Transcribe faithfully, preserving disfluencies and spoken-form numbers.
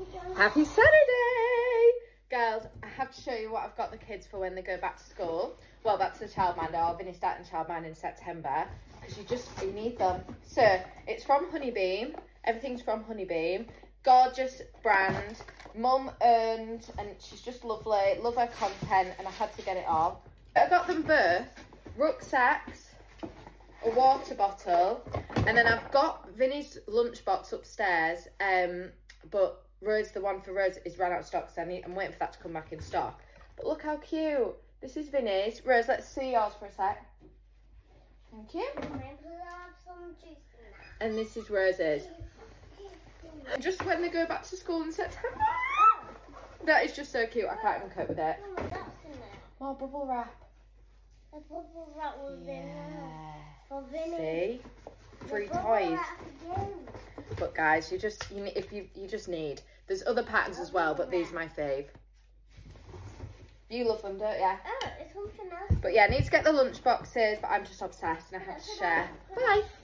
Happy Saturday! Girls, I have to show you what I've got the kids for when they go back to school. Well, back to the childminder. I'll finish starting childminder in September. Because you just, you need them. So, it's from Honeybeam. Everything's from Honeybeam. Gorgeous brand. Mum earned, and she's just lovely. Love her content, and I had to get it all. I got them both rucksacks, a water bottle, and then I've got Vinny's lunchbox upstairs, um, but Rose, the one for Rose, is ran out of stock, so I need, I'm waiting for that to come back in stock. But look how cute. This is Vinny's. Rose, let's see yours for a sec. Thank you. And this is Rose's. And just when they go back to school in September. That is just so cute. I can't even cope with it. More bubble wrap. The bubble wrap was yeah. in See? Free toys. But guys, you just you if you you just need. There's other patterns as well, but these are my fave. You love them, don't you? Oh, it's something else. But yeah, I need to get the lunch boxes, but I'm just obsessed and I have to share. Bye.